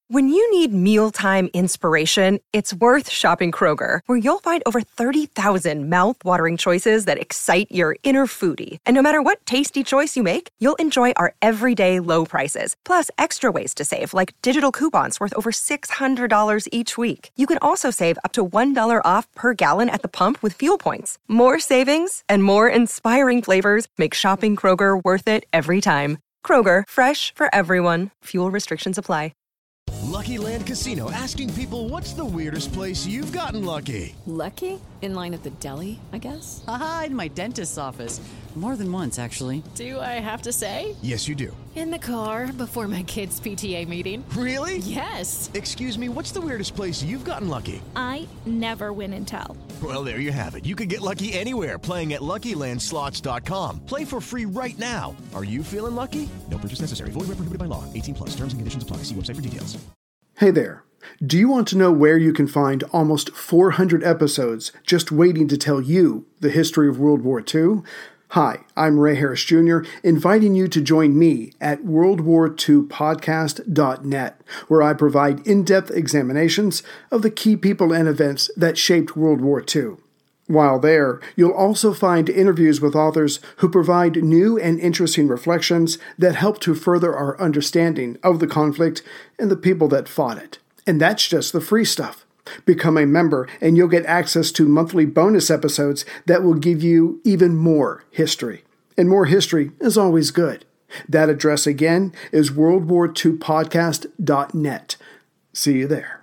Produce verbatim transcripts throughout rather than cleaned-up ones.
When you need mealtime inspiration, it's worth shopping Kroger, where you'll find over thirty thousand mouth-watering choices that excite your inner foodie. And no matter what tasty choice you make, you'll enjoy our everyday low prices, plus extra ways to save, like digital coupons worth over six hundred dollars each week. You can also save up to one dollar off per gallon at the pump with fuel points. More savings and more inspiring flavors make shopping Kroger worth it every time. Kroger, fresh for everyone. Fuel restrictions apply. Lucky Land Casino, asking people, what's the weirdest place you've gotten lucky? Lucky? In line at the deli, I guess? Aha, in my dentist's office. More than once, actually. Do I have to say? Yes, you do. In the car before my kids' P T A meeting. Really? Yes. Excuse me, what's the weirdest place you've gotten lucky? I never win and tell. Well, there you have it. You can get lucky anywhere, playing at Lucky Land Slots dot com. Play for free right now. Are you feeling lucky? No purchase necessary. Void where prohibited by law. eighteen plus. Terms and conditions apply. See website for details. Hey there. Do you want to know where you can find almost four hundred episodes just waiting to tell you the history of World War Two? Hi, I'm Ray Harris Junior, inviting you to join me at world war two podcast dot net, where I provide in-depth examinations of the key people and events that shaped World War Two. While there, you'll also find interviews with authors who provide new and interesting reflections that help to further our understanding of the conflict and the people that fought it. And that's just the free stuff. Become a member and you'll get access to monthly bonus episodes that will give you even more history. And more history is always good. That address again is world war two podcast dot net. See you there.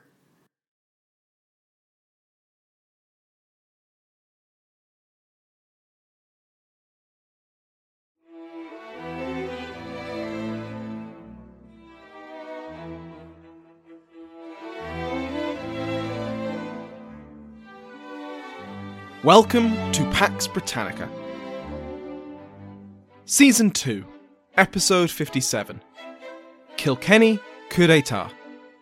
Welcome to Pax Britannica. Season two, Episode fifty-seven. Kilkenny Coup d'Etat.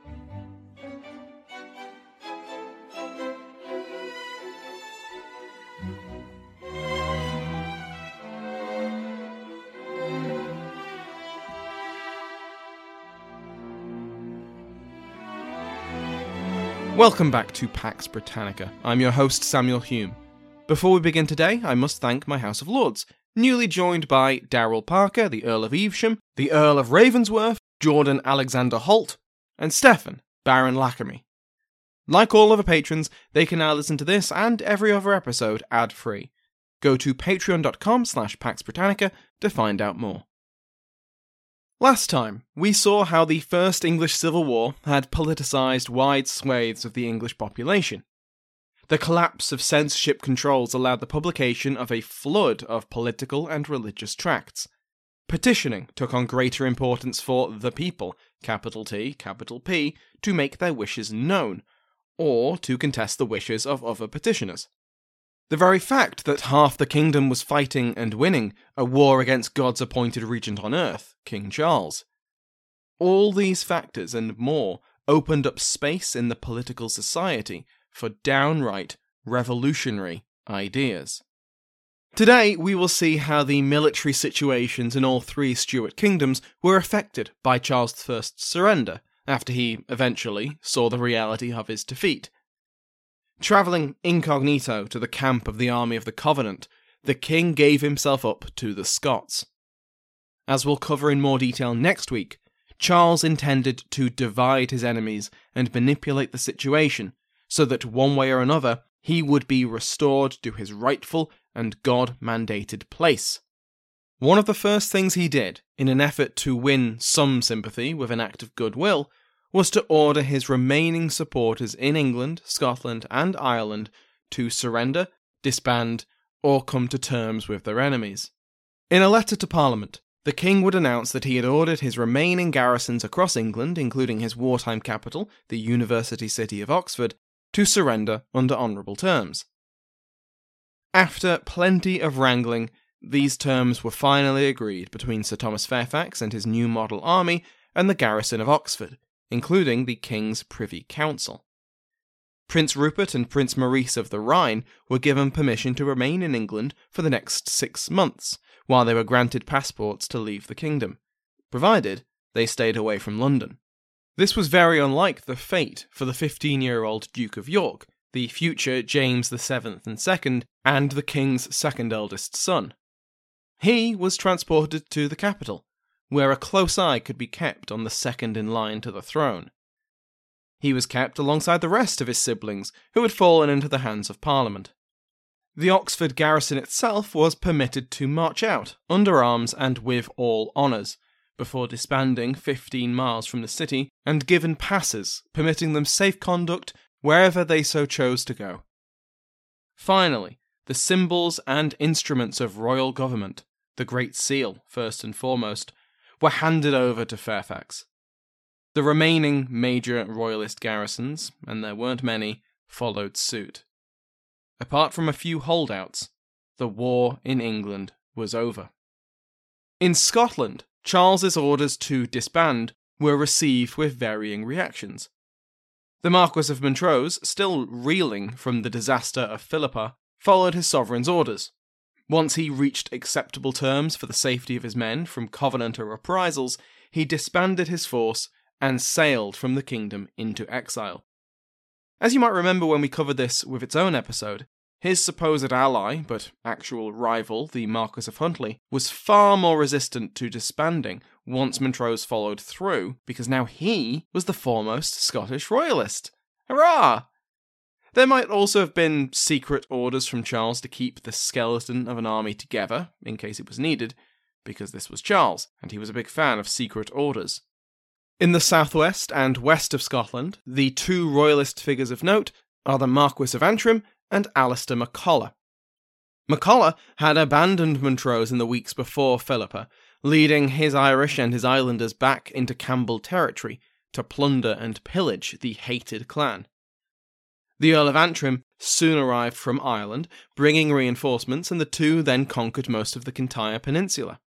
Welcome back to Pax Britannica. I'm your host, Samuel Hume. Before we begin today, I must thank my House of Lords, newly joined by Daryl Parker, the Earl of Evesham, the Earl of Ravensworth, Jordan Alexander Holt, and Stefan, Baron Lackermy. Like all other patrons, they can now listen to this and every other episode ad-free. Go to patreon.com slash Pax Britannica to find out more. Last time, we saw how the First English Civil War had politicised wide swathes of the English population. The collapse of censorship controls allowed the publication of a flood of political and religious tracts. Petitioning took on greater importance for the people, capital T, capital P, to make their wishes known, or to contest the wishes of other petitioners. The very fact that half the kingdom was fighting and winning a war against God's appointed regent on earth, King Charles. All these factors and more opened up space in the political society for downright revolutionary ideas. Today, we will see how the military situations in all three Stuart kingdoms were affected by Charles the First's surrender, after he eventually saw the reality of his defeat. Travelling incognito to the camp of the army of the Covenant, the king gave himself up to the Scots. As we'll cover in more detail next week, Charles intended to divide his enemies and manipulate the situation, so that one way or another he would be restored to his rightful and God-mandated place. One of the first things he did, in an effort to win some sympathy with an act of goodwill, was to order his remaining supporters in England, Scotland, and Ireland to surrender, disband, or come to terms with their enemies. In a letter to Parliament, the king would announce that he had ordered his remaining garrisons across England, including his wartime capital, the university city of Oxford, to surrender under honourable terms. After plenty of wrangling, these terms were finally agreed between Sir Thomas Fairfax and his new model army and the garrison of Oxford, including the King's Privy Council. Prince Rupert and Prince Maurice of the Rhine were given permission to remain in England for the next six months, while they were granted passports to leave the kingdom, provided they stayed away from London. This was very unlike the fate for the fifteen-year-old Duke of York, the future James the seventh and second, and the king's second eldest son. He was transported to the capital, where a close eye could be kept on the second in line to the throne. He was kept alongside the rest of his siblings, who had fallen into the hands of Parliament. The Oxford garrison itself was permitted to march out, under arms and with all honours, before disbanding fifteen miles from the city and given passes permitting them safe conduct wherever they so chose to go. Finally, the symbols and instruments of royal government, the Great Seal first and foremost, were handed over to Fairfax. The remaining major royalist garrisons, and there weren't many, followed suit. Apart from a few holdouts, the war in England was over. In Scotland, Charles's orders to disband were received with varying reactions. The Marquis of Montrose, still reeling from the disaster of Philippa, followed his sovereign's orders. Once he reached acceptable terms for the safety of his men from Covenanter reprisals, he disbanded his force and sailed from the kingdom into exile. As you might remember when we covered this with its own episode, his supposed ally, but actual rival, the Marquis of Huntly, was far more resistant to disbanding once Montrose followed through, because now he was the foremost Scottish royalist. Hurrah! There might also have been secret orders from Charles to keep the skeleton of an army together, in case it was needed, because this was Charles, and he was a big fan of secret orders. In the southwest and west of Scotland, the two royalist figures of note are the Marquis of Antrim and Alistair MacColla. MacColla had abandoned Montrose in the weeks before Philippa, leading his Irish and his islanders back into Campbell territory to plunder and pillage the hated clan. The Earl of Antrim soon arrived from Ireland, bringing reinforcements, and the two then conquered most of the Kintyre Peninsula.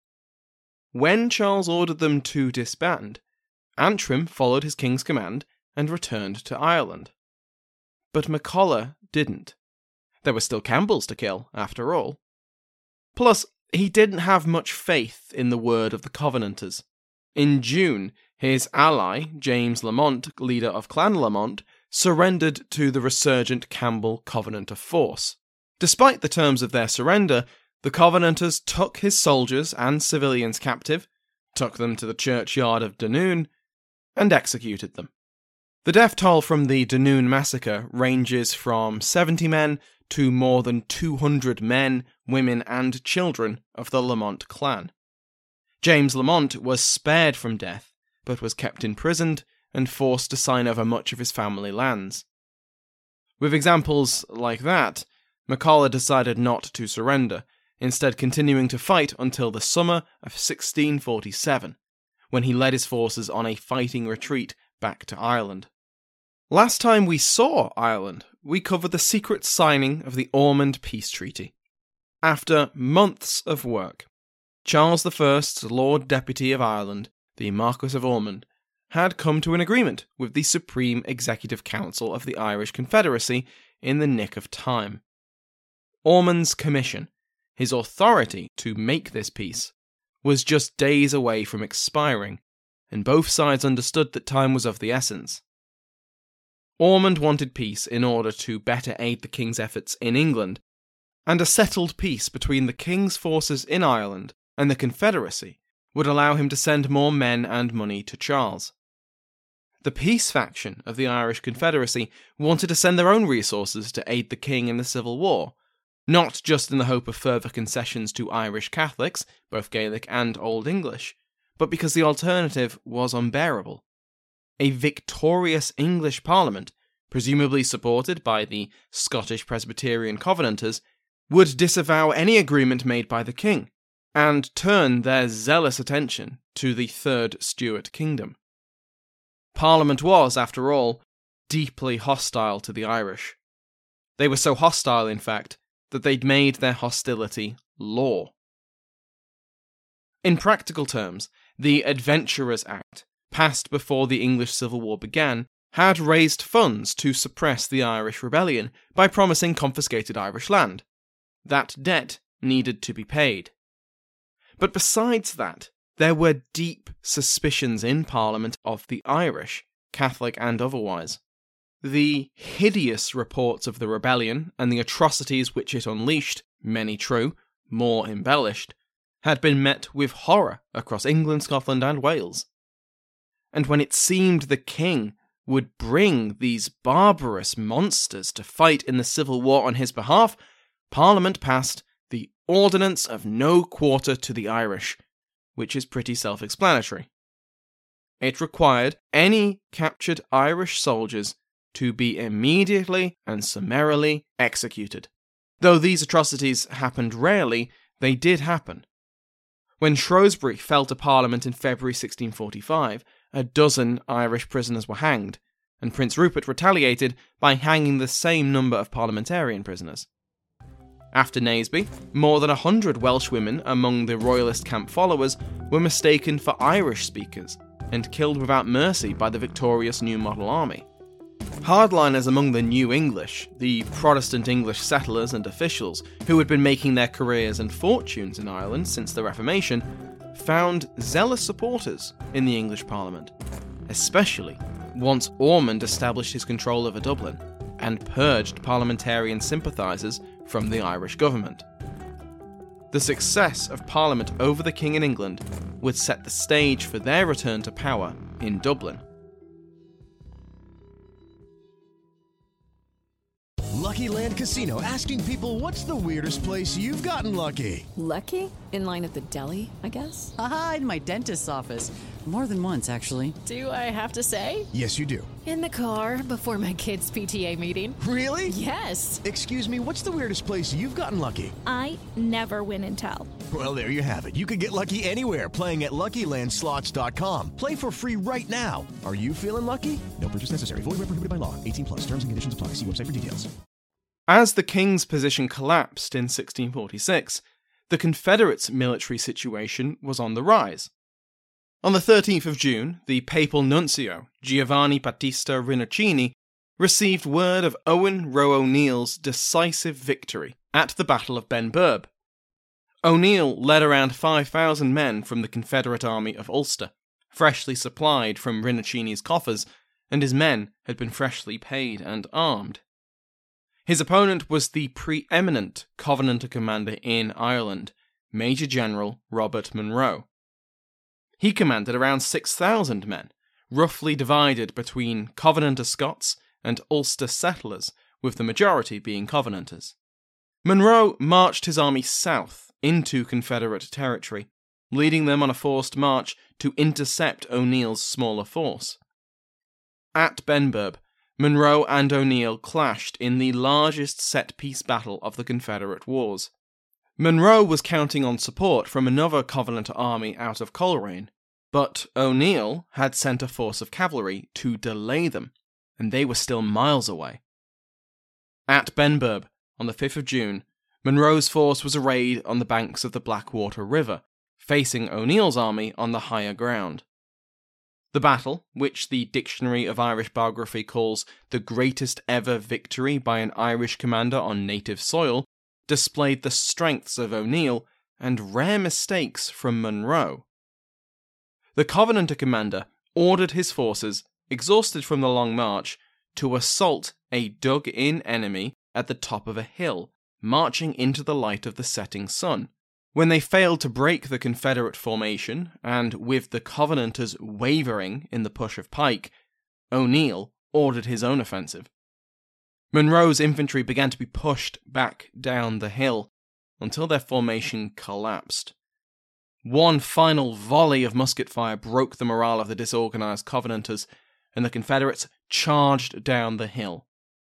When Charles ordered them to disband, Antrim followed his king's command and returned to Ireland. But MacColla didn't. There were still Campbells to kill, after all. Plus, he didn't have much faith in the word of the Covenanters. In June, his ally, James Lamont, leader of Clan Lamont, surrendered to the resurgent Campbell Covenanter force. Despite the terms of their surrender, the Covenanters took his soldiers and civilians captive, took them to the churchyard of Dunoon, and executed them. The death toll from the Dunoon massacre ranges from seventy men to more than two hundred men, women, and children of the Lamont clan. James Lamont was spared from death, but was kept imprisoned and forced to sign over much of his family lands. With examples like that, MacColla decided not to surrender, instead continuing to fight until the summer of sixteen forty-seven, when he led his forces on a fighting retreat back to Ireland. Last time we saw Ireland, we covered the secret signing of the Ormond Peace Treaty. After months of work, Charles the First's Lord Deputy of Ireland, the Marquis of Ormond, had come to an agreement with the Supreme Executive Council of the Irish Confederacy in the nick of time. Ormond's commission, his authority to make this peace, was just days away from expiring, and both sides understood that time was of the essence. Ormond wanted peace in order to better aid the king's efforts in England, and a settled peace between the king's forces in Ireland and the Confederacy would allow him to send more men and money to Charles. The peace faction of the Irish Confederacy wanted to send their own resources to aid the king in the Civil War, not just in the hope of further concessions to Irish Catholics, both Gaelic and Old English, but because the alternative was unbearable. A victorious English Parliament, presumably supported by the Scottish Presbyterian Covenanters, would disavow any agreement made by the king, and turn their zealous attention to the Third Stuart Kingdom. Parliament was, after all, deeply hostile to the Irish. They were so hostile, in fact, that they'd made their hostility law. In practical terms, the Adventurers Act, passed before the English Civil War began, had raised funds to suppress the Irish rebellion by promising confiscated Irish land. That debt needed to be paid. But besides that, there were deep suspicions in Parliament of the Irish, Catholic and otherwise. The hideous reports of the rebellion and the atrocities which it unleashed, many true, more embellished, had been met with horror across England, Scotland, and Wales. And when it seemed the king would bring these barbarous monsters to fight in the civil war on his behalf, Parliament passed the Ordinance of No Quarter to the Irish, which is pretty self-explanatory. It required any captured Irish soldiers to be immediately and summarily executed. Though these atrocities happened rarely, they did happen. When Shrewsbury fell to Parliament in February sixteen forty-five, a dozen Irish prisoners were hanged, and Prince Rupert retaliated by hanging the same number of parliamentarian prisoners. After Naseby, more than a hundred Welshwomen among the royalist camp followers were mistaken for Irish speakers and killed without mercy by the victorious New Model Army. Hardliners among the New English, the Protestant English settlers and officials who had been making their careers and fortunes in Ireland since the Reformation, found zealous supporters in the English Parliament, especially once Ormond established his control over Dublin and purged parliamentarian sympathisers from the Irish government. The success of Parliament over the King in England would set the stage for their return to power in Dublin. Lucky Land Casino, asking people, what's the weirdest place you've gotten lucky? Lucky? In line at the deli, I guess? Aha, in my dentist's office. More than once, actually. Do I have to say? Yes, you do. In the car before my kids' P T A meeting. Really? Yes. Excuse me, what's the weirdest place you've gotten lucky? I never win and tell. Well, there you have it. You can get lucky anywhere, playing at Lucky Land Slots dot com. Play for free right now. Are you feeling lucky? No purchase necessary. Void where prohibited by law. eighteen plus. Terms and conditions apply. See website for details. As the king's position collapsed in sixteen forty-six, the Confederates' military situation was on the rise. On the thirteenth of June, the papal nuncio, Giovanni Battista Rinuccini, received word of Owen Roe O'Neill's decisive victory at the Battle of Benburb. O'Neill led around five thousand men from the Confederate army of Ulster, freshly supplied from Rinuccini's coffers, and his men had been freshly paid and armed. His opponent was the preeminent Covenanter commander in Ireland, Major General Robert Monroe. He commanded around six thousand men, roughly divided between Covenanter Scots and Ulster settlers, with the majority being Covenanters. Monroe marched his army south into Confederate territory, leading them on a forced march to intercept O'Neill's smaller force. At Benburb, Monroe and O'Neill clashed in the largest set-piece battle of the Confederate Wars. Monroe was counting on support from another Covenanter army out of Coleraine, but O'Neill had sent a force of cavalry to delay them, and they were still miles away. At Benburb, on the fifth of June, Monroe's force was arrayed on the banks of the Blackwater River, facing O'Neill's army on the higher ground. The battle, which the Dictionary of Irish Biography calls the greatest ever victory by an Irish commander on native soil, displayed the strengths of O'Neill and rare mistakes from Monroe. The Covenanter commander ordered his forces, exhausted from the long march, to assault a dug-in enemy at the top of a hill, marching into the light of the setting sun. When they failed to break the Confederate formation, and with the Covenanters wavering in the push of Pike, O'Neill ordered his own offensive. Monroe's infantry began to be pushed back down the hill until their formation collapsed. One final volley of musket fire broke the morale of the disorganized Covenanters, and the Confederates charged down the hill.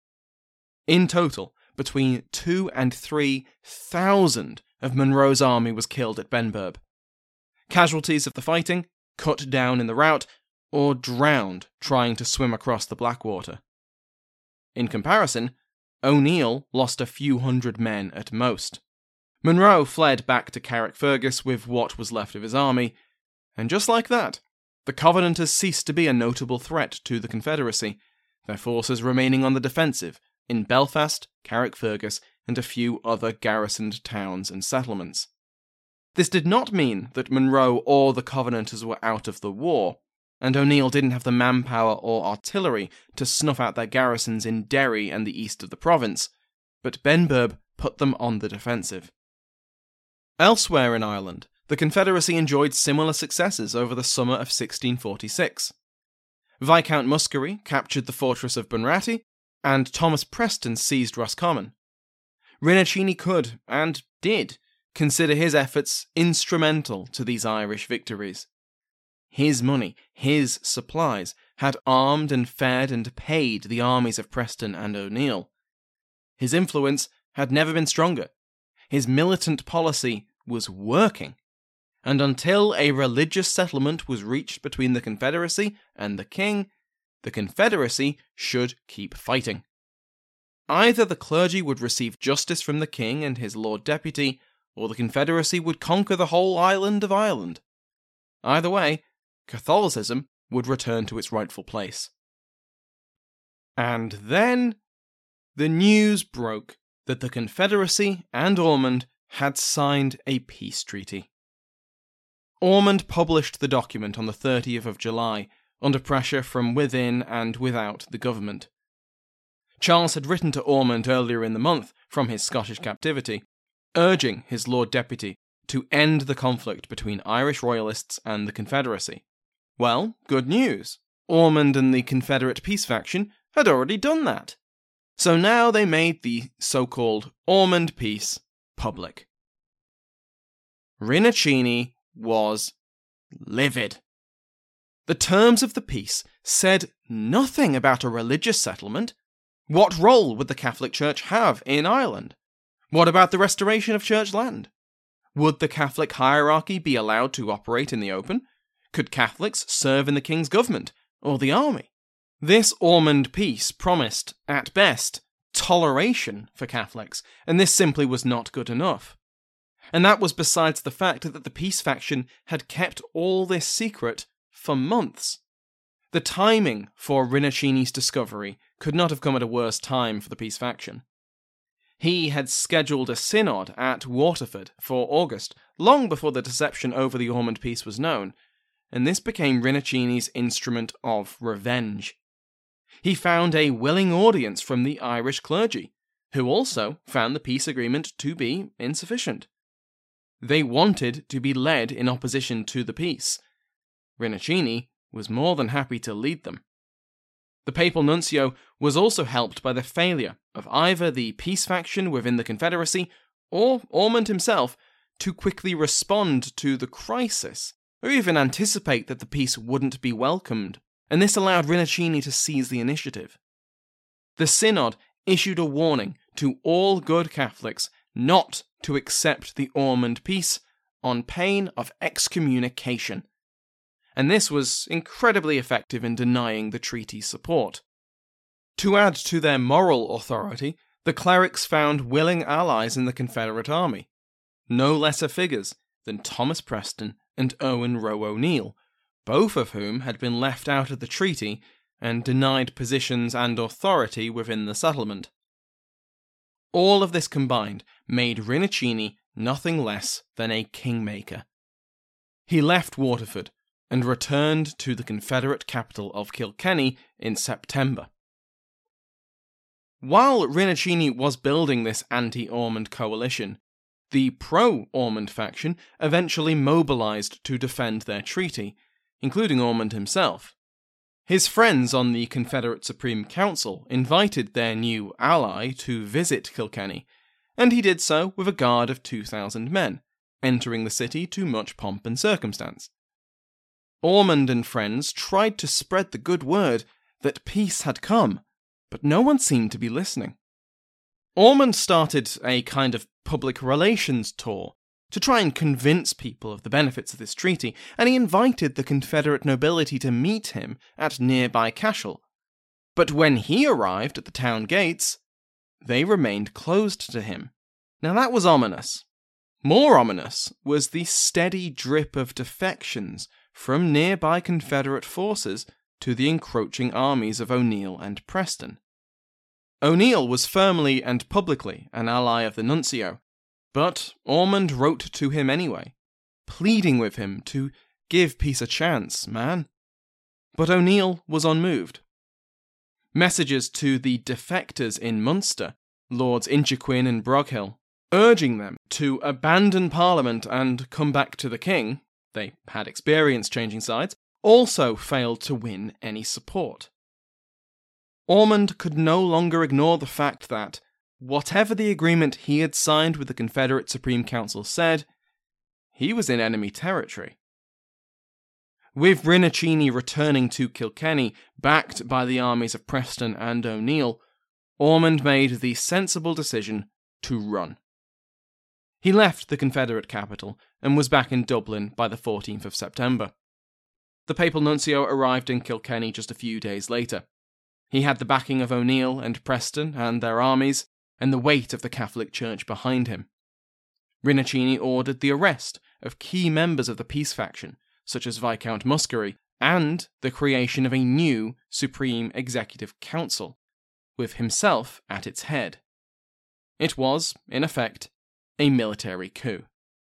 In total, between two and three thousand of Monroe's army was killed at Benburb. Casualties of the fighting, cut down in the rout, or drowned trying to swim across the Blackwater. In comparison, O'Neill lost a few hundred men at most. Monroe fled back to Carrickfergus with what was left of his army, and just like that, the Covenanters ceased to be a notable threat to the Confederacy, their forces remaining on the defensive in Belfast, Carrickfergus, and a few other garrisoned towns and settlements. This did not mean that Monroe or the Covenanters were out of the war. and O'Neill didn't have the manpower or artillery to snuff out their garrisons in Derry and the east of the province, but Benburb put them on the defensive. Elsewhere in Ireland, the Confederacy enjoyed similar successes over the summer of sixteen forty-six. Viscount Muskerry captured the fortress of Bunratty, and Thomas Preston seized Roscommon. Rinuccini could, and did, consider his efforts instrumental to these Irish victories. His money, his supplies, had armed and fed and paid the armies of Preston and O'Neill. His influence had never been stronger. His militant policy was working. And until a religious settlement was reached between the Confederacy and the King, the Confederacy should keep fighting. Either the clergy would receive justice from the King and his Lord Deputy, or the Confederacy would conquer the whole island of Ireland. Either way, Catholicism would return to its rightful place. And then the news broke that the Confederacy and Ormond had signed a peace treaty. Ormond published the document on the thirtieth of July, under pressure from within and without the government. Charles had written to Ormond earlier in the month from his Scottish captivity, urging his Lord Deputy to end the conflict between Irish Royalists and the Confederacy. Well, good news. Ormond and the Confederate peace faction had already done that. So now they made the so-called Ormond Peace public. Rinuccini was livid. The terms of the peace said nothing about a religious settlement. What role would the Catholic Church have in Ireland? What about the restoration of church land? Would the Catholic hierarchy be allowed to operate in the open? Could Catholics serve in the King's government or the army? This Ormond peace promised, at best, toleration for Catholics, and this simply was not good enough. And that was besides the fact that the peace faction had kept all this secret for months. The timing for Rinuccini's discovery could not have come at a worse time for the peace faction. He had scheduled a synod at Waterford for August, long before the deception over the Ormond peace was known, and this became Rinuccini's instrument of revenge. He found a willing audience from the Irish clergy, who also found the peace agreement to be insufficient. They wanted to be led in opposition to the peace. Rinuccini was more than happy to lead them. The papal nuncio was also helped by the failure of either the peace faction within the Confederacy or Ormond himself to quickly respond to the crisis, or even anticipate that the peace wouldn't be welcomed, and this allowed Rinuccini to seize the initiative. The synod issued a warning to all good Catholics not to accept the Ormond peace on pain of excommunication, and this was incredibly effective in denying the treaty's support. To add to their moral authority, the clerics found willing allies in the Confederate army, no lesser figures than Thomas Preston and Owen Roe O'Neill, both of whom had been left out of the treaty and denied positions and authority within the settlement. All of this combined made Rinuccini nothing less than a kingmaker. He left Waterford and returned to the Confederate capital of Kilkenny in September. While Rinuccini was building this anti-Ormond coalition, the pro-Ormond faction eventually mobilized to defend their treaty, including Ormond himself. His friends on the Confederate Supreme Council invited their new ally to visit Kilkenny, and he did so with a guard of two thousand men, entering the city to much pomp and circumstance. Ormond and friends tried to spread the good word that peace had come, but no one seemed to be listening. Ormond started a kind of public relations tour to try and convince people of the benefits of this treaty, and he invited the Confederate nobility to meet him at nearby Cashel. But when he arrived at the town gates, they remained closed to him. Now that was ominous. More ominous was the steady drip of defections from nearby Confederate forces to the encroaching armies of O'Neill and Preston. O'Neill was firmly and publicly an ally of the nuncio, but Ormond wrote to him anyway, pleading with him to give peace a chance, man. But O'Neill was unmoved. Messages to the defectors in Munster, Lords Inchiquin and Broghill, urging them to abandon Parliament and come back to the king — they had experience changing sides — also failed to win any support. Ormond could no longer ignore the fact that, whatever the agreement he had signed with the Confederate Supreme Council said, he was in enemy territory. With Rinuccini returning to Kilkenny, backed by the armies of Preston and O'Neill, Ormond made the sensible decision to run. He left the Confederate capital and was back in Dublin by the fourteenth of September. The papal nuncio arrived in Kilkenny just a few days later. He had the backing of O'Neill and Preston and their armies, and the weight of the Catholic Church behind him. Rinuccini ordered the arrest of key members of the peace faction, such as Viscount Muskerry, and the creation of a new Supreme Executive Council, with himself at its head. It was, in effect, a military coup.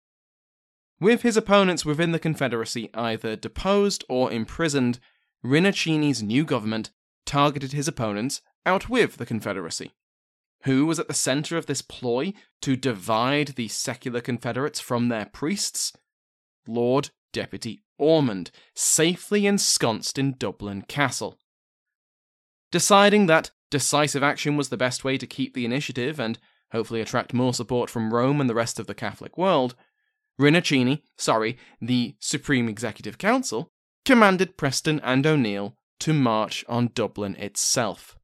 With his opponents within the Confederacy either deposed or imprisoned, Rinuccini's new government targeted his opponents out with the Confederacy. Who was at the centre of this ploy to divide the secular Confederates from their priests? Lord Deputy Ormond, safely ensconced in Dublin Castle. Deciding that decisive action was the best way to keep the initiative and hopefully attract more support from Rome and the rest of the Catholic world, Rinuccini, sorry, the Supreme Executive Council, commanded Preston and O'Neill to march on Dublin itself.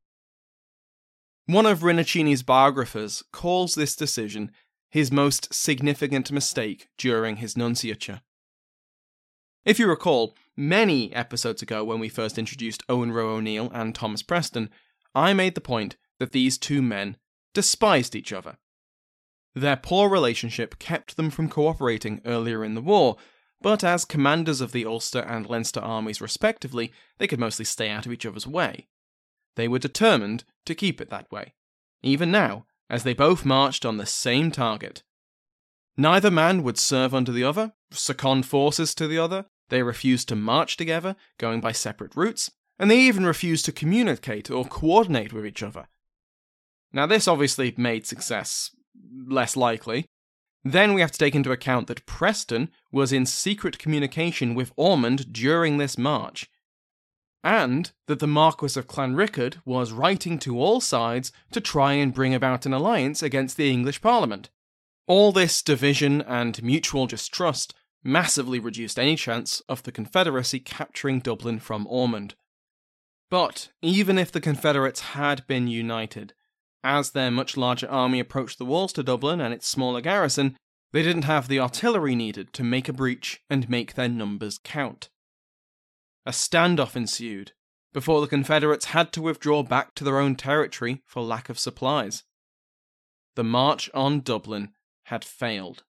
One of Rinuccini's biographers calls this decision his most significant mistake during his nunciature. If you recall, many episodes ago when we first introduced Owen Roe O'Neill and Thomas Preston, I made the point that these two men despised each other. Their poor relationship kept them from cooperating earlier in the war, but as commanders of the Ulster and Leinster armies respectively, they could mostly stay out of each other's way. They were determined to keep it that way, even now, as they both marched on the same target. Neither man would serve under the other, second forces to the other, they refused to march together, going by separate routes, and they even refused to communicate or coordinate with each other. Now this obviously made success less likely. Then we have to take into account that Preston was in secret communication with Ormond during this march, and that the Marquess of Clanrickard was writing to all sides to try and bring about an alliance against the English Parliament. All this division and mutual distrust massively reduced any chance of the Confederacy capturing Dublin from Ormond. But even if the Confederates had been united, as their much larger army approached the walls to Dublin and its smaller garrison, they didn't have the artillery needed to make a breach and make their numbers count. A standoff ensued, before the Confederates had to withdraw back to their own territory for lack of supplies. The march on Dublin had failed.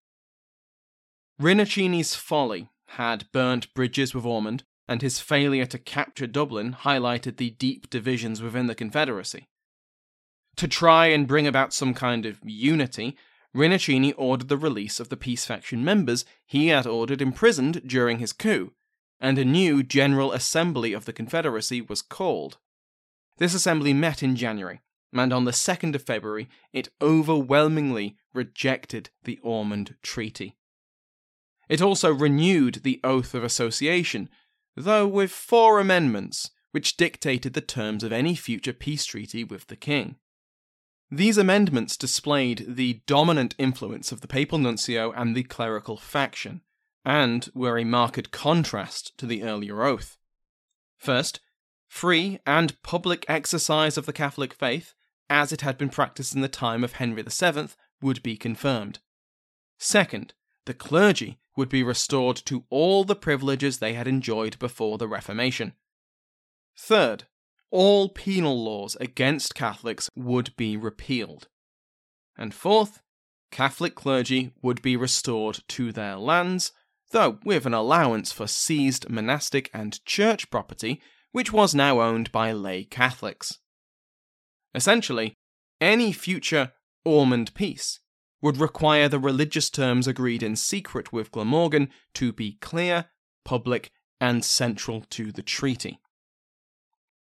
Rinuccini's folly had burnt bridges with Ormond, and his failure to capture Dublin highlighted the deep divisions within the Confederacy. To try and bring about some kind of unity, Rinuccini ordered the release of the peace faction members he had ordered imprisoned during his coup, and a new General Assembly of the Confederacy was called. This assembly met in January, and on the second of February it overwhelmingly rejected the Ormond Treaty. It also renewed the Oath of Association, though with four amendments, which dictated the terms of any future peace treaty with the king. These amendments displayed the dominant influence of the papal nuncio and the clerical faction, and were a marked contrast to the earlier oath. First, free and public exercise of the Catholic faith, as it had been practiced in the time of Henry the Seventh, would be confirmed. Second, the clergy would be restored to all the privileges they had enjoyed before the Reformation. Third, all penal laws against Catholics would be repealed. And fourth, Catholic clergy would be restored to their lands, though with an allowance for seized monastic and church property, which was now owned by lay Catholics. Essentially, any future Ormond peace would require the religious terms agreed in secret with Glamorgan to be clear, public, and central to the treaty.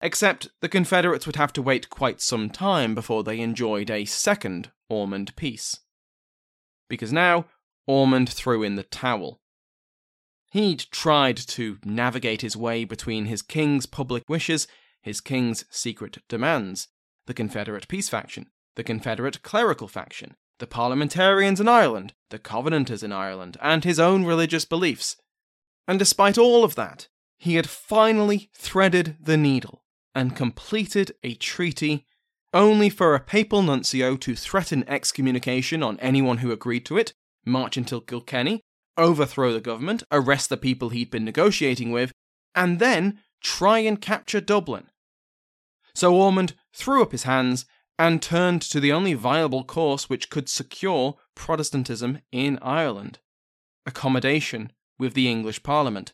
except the Confederates would have to wait quite some time before they enjoyed a second Ormond peace. Because now, Ormond threw in the towel. He'd tried to navigate his way between his king's public wishes, his king's secret demands, the Confederate peace faction, the Confederate clerical faction, the parliamentarians in Ireland, the Covenanters in Ireland, and his own religious beliefs. And despite all of that, he had finally threaded the needle and completed a treaty only for a papal nuncio to threaten excommunication on anyone who agreed to it, march until Kilkenny, overthrow the government, arrest the people he'd been negotiating with, and then try and capture Dublin. So Ormond threw up his hands and turned to the only viable course which could secure Protestantism in Ireland: accommodation with the English Parliament.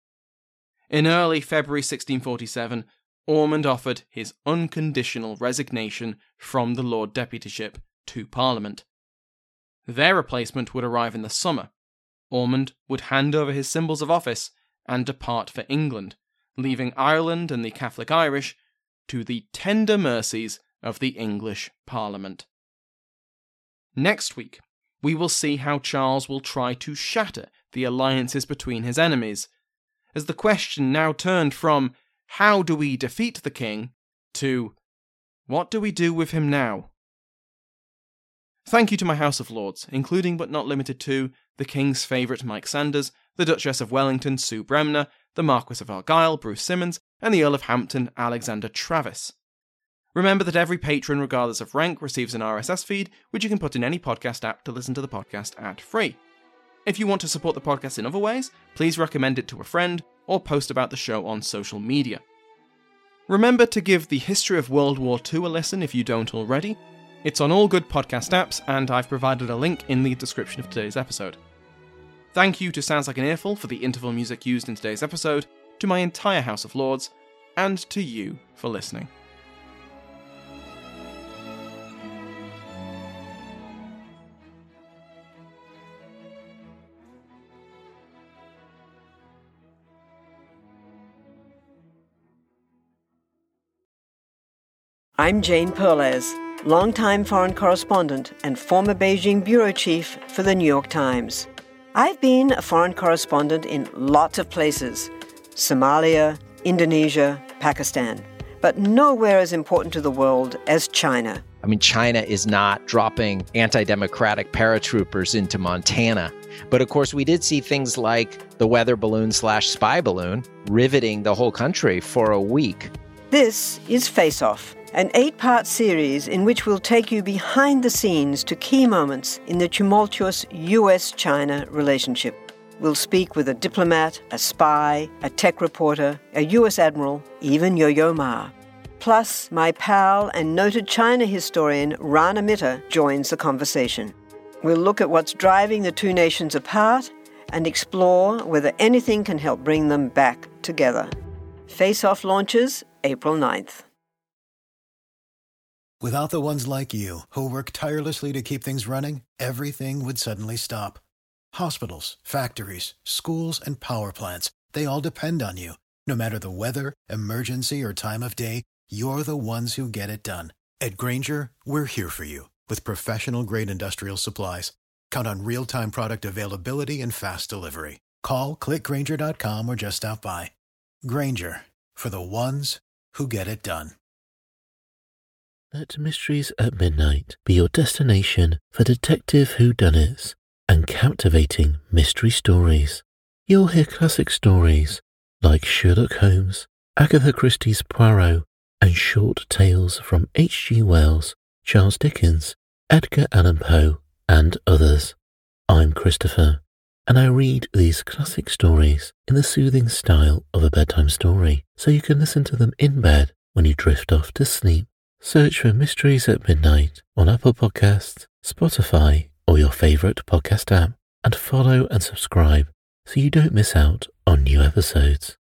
In early February sixteen forty-seven, Ormond offered his unconditional resignation from the Lord Deputyship to Parliament. Their replacement would arrive in the summer. Ormond would hand over his symbols of office and depart for England, leaving Ireland and the Catholic Irish to the tender mercies of the English Parliament. Next week, we will see how Charles will try to shatter the alliances between his enemies, as the question now turned from how do we defeat the king to what do we do with him now? Thank you to my House of Lords, including but not limited to the King's favourite Mike Sanders, the Duchess of Wellington Sue Bremner, the Marquess of Argyll Bruce Simmons, and the Earl of Hampton Alexander Travis. Remember that every patron, regardless of rank, receives an R S S feed, which you can put in any podcast app to listen to the podcast ad-free. If you want to support the podcast in other ways, please recommend it to a friend or post about the show on social media. Remember to give the History of World War Two a listen if you don't already. It's on all good podcast apps, and I've provided a link in the description of today's episode. Thank you to Sounds Like an Earful for the interval music used in today's episode, to my entire House of Lords, and to you for listening. I'm Jane Perlez, longtime foreign correspondent and former Beijing bureau chief for the New York Times. I've been a foreign correspondent in lots of places: Somalia, Indonesia, Pakistan, but nowhere as important to the world as China. I mean, China is not dropping anti-democratic paratroopers into Montana. But of course, we did see things like the weather balloon slash spy balloon riveting the whole country for a week. This is Face Off, an eight-part series in which we'll take you behind the scenes to key moments in the tumultuous U S China relationship. We'll speak with a diplomat, a spy, a tech reporter, a U S admiral, even Yo-Yo Ma. Plus, my pal and noted China historian Rana Mitter joins the conversation. We'll look at what's driving the two nations apart and explore whether anything can help bring them back together. Face Off launches April ninth. Without the ones like you, who work tirelessly to keep things running, everything would suddenly stop. Hospitals, factories, schools, and power plants, they all depend on you. No matter the weather, emergency, or time of day, you're the ones who get it done. At Grainger, we're here for you with professional-grade industrial supplies. Count on real-time product availability and fast delivery. Call, click Grainger dot com, or just stop by. Grainger, for the ones who get it done. Let Mysteries at Midnight be your destination for detective whodunits and captivating mystery stories. You'll hear classic stories like Sherlock Holmes, Agatha Christie's Poirot, and short tales from H G Wells, Charles Dickens, Edgar Allan Poe, and others. I'm Christopher, and I read these classic stories in the soothing style of a bedtime story, so you can listen to them in bed when you drift off to sleep. Search for Mysteries at Midnight on Apple Podcasts, Spotify, or your favourite podcast app, and follow and subscribe so you don't miss out on new episodes.